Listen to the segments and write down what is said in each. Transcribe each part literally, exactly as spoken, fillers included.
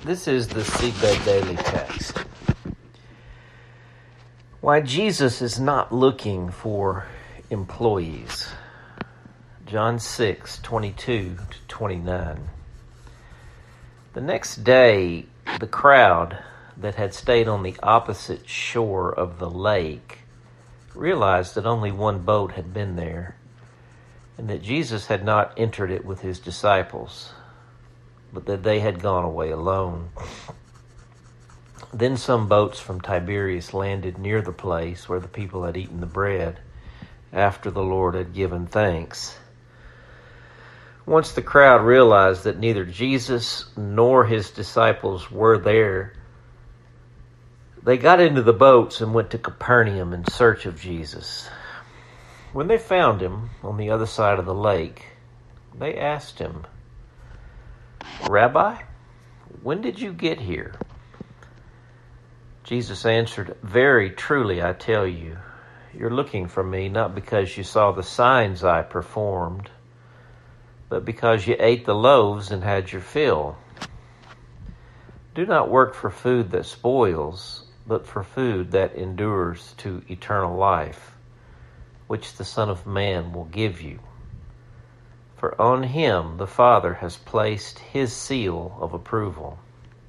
This is the Seedbed Daily text. Why Jesus is not looking for employees. John six, twenty-two to twenty-nine. The next day, the crowd that had stayed on the opposite shore of the lake realized that only one boat had been there, and that Jesus had not entered it with his disciples, but that they had gone away alone. Then some boats from Tiberias landed near the place where the people had eaten the bread after the Lord had given thanks. Once the crowd realized that neither Jesus nor his disciples were there, they got into the boats and went to Capernaum in search of Jesus. When they found him on the other side of the lake, they asked him, "Rabbi, when did you get here?" Jesus answered, "Very truly I tell you, you're looking for me not because you saw the signs I performed, but because you ate the loaves and had your fill. Do not work for food that spoils, but for food that endures to eternal life, which the Son of Man will give you. For on him the Father has placed his seal of approval."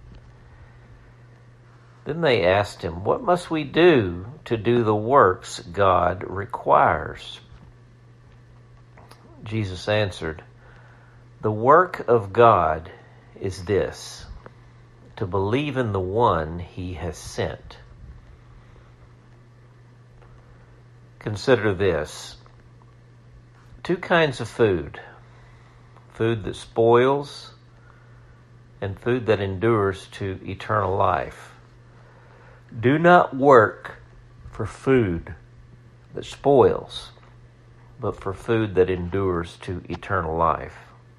Then they asked him, "What must we do to do the works God requires?" Jesus answered, "The work of God is this, to believe in the one he has sent." Consider this. Two kinds of food. Food that spoils and food that endures to eternal life. Do not work for food that spoils, but for food that endures to eternal life.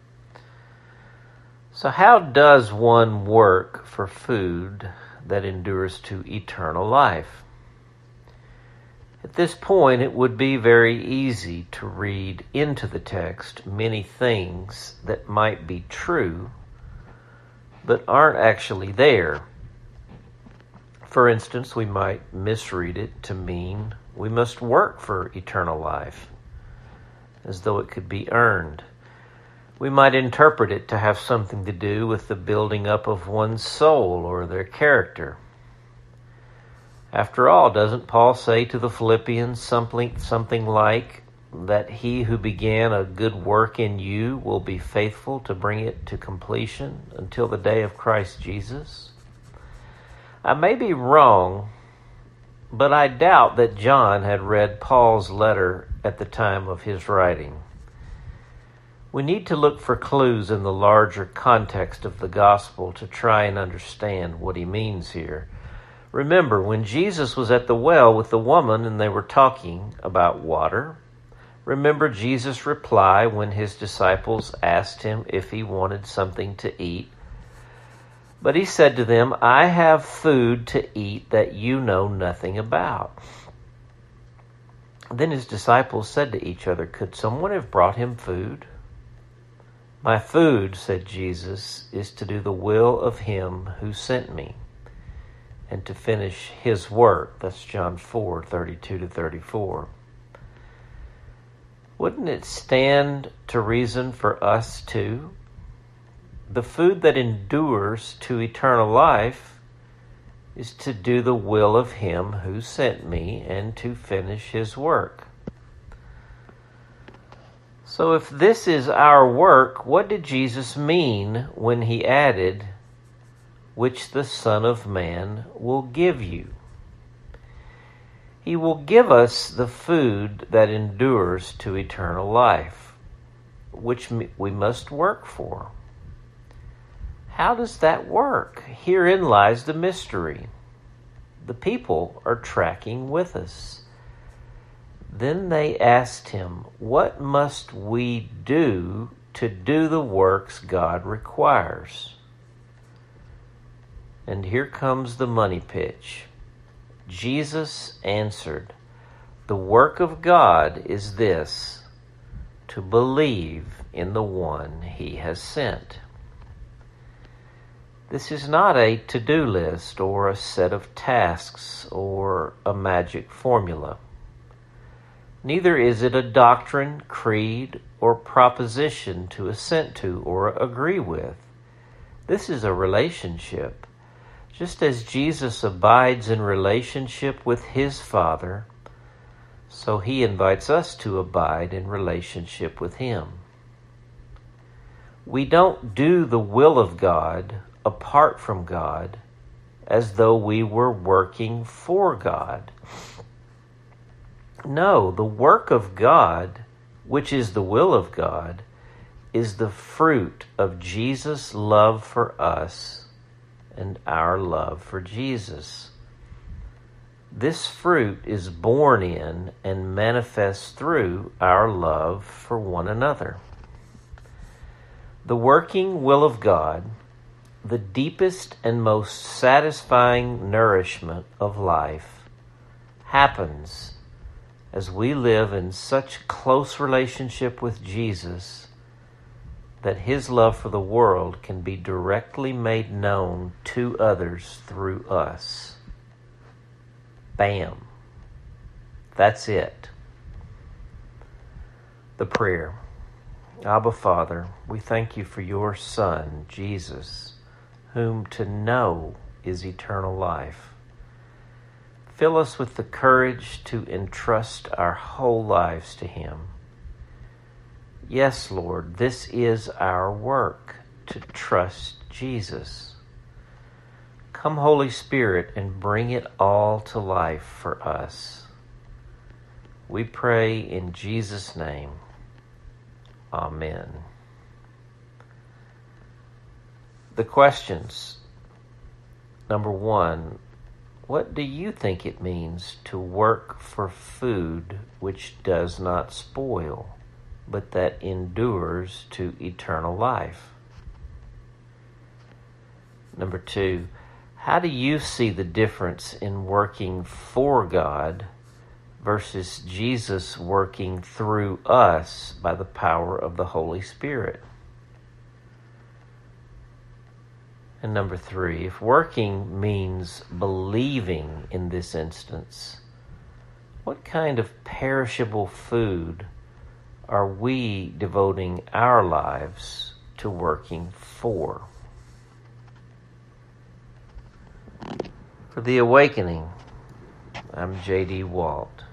So how does one work for food that endures to eternal life? At this point, it would be very easy to read into the text many things that might be true, but aren't actually there. For instance, we might misread it to mean we must work for eternal life, as though it could be earned. We might interpret it to have something to do with the building up of one's soul or their character. After all, doesn't Paul say to the Philippians something, something like that he who began a good work in you will be faithful to bring it to completion until the day of Christ Jesus? I may be wrong, but I doubt that John had read Paul's letter at the time of his writing. We need to look for clues in the larger context of the gospel to try and understand what he means here. Remember, when Jesus was at the well with the woman and they were talking about water, remember Jesus' reply when his disciples asked him if he wanted something to eat. But he said to them, "I have food to eat that you know nothing about." Then his disciples said to each other, "Could someone have brought him food?" "My food," said Jesus, "is to do the will of him who sent me and to finish his work." That's John four, thirty-two to thirty-four. Wouldn't it stand to reason for us too? The food that endures to eternal life is to do the will of him who sent me and to finish his work. So if this is our work, what did Jesus mean when he added, "which the Son of Man will give you"? He will give us the food that endures to eternal life, which we must work for. How does that work? Herein lies the mystery. The people are tracking with us. Then they asked him, "What must we do to do the works God requires?" And here comes the money pitch. Jesus answered, "The work of God is this, to believe in the one he has sent." This is not a to-do list or a set of tasks or a magic formula. Neither is it a doctrine, creed, or proposition to assent to or agree with. This is a relationship. Just as Jesus abides in relationship with his Father, so he invites us to abide in relationship with him. We don't do the will of God apart from God as though we were working for God. No, the work of God, which is the will of God, is the fruit of Jesus' love for us and our love for Jesus. This fruit is born in and manifests through our love for one another. The working will of God, the deepest and most satisfying nourishment of life, happens as we live in such close relationship with Jesus that his love for the world can be directly made known to others through us. Bam. That's it. The prayer. Abba, Father, we thank you for your Son, Jesus, whom to know is eternal life. Fill us with the courage to entrust our whole lives to him. Yes, Lord, this is our work, to trust Jesus. Come, Holy Spirit, and bring it all to life for us. We pray in Jesus' name. Amen. The questions. Number one, what do you think it means to work for food which does not spoil, but that endures to eternal life? Number two, how do you see the difference in working for God versus Jesus working through us by the power of the Holy Spirit? And number three, if working means believing in this instance, what kind of perishable food are we devoting our lives to working for? For The Awakening, I'm J D Walt.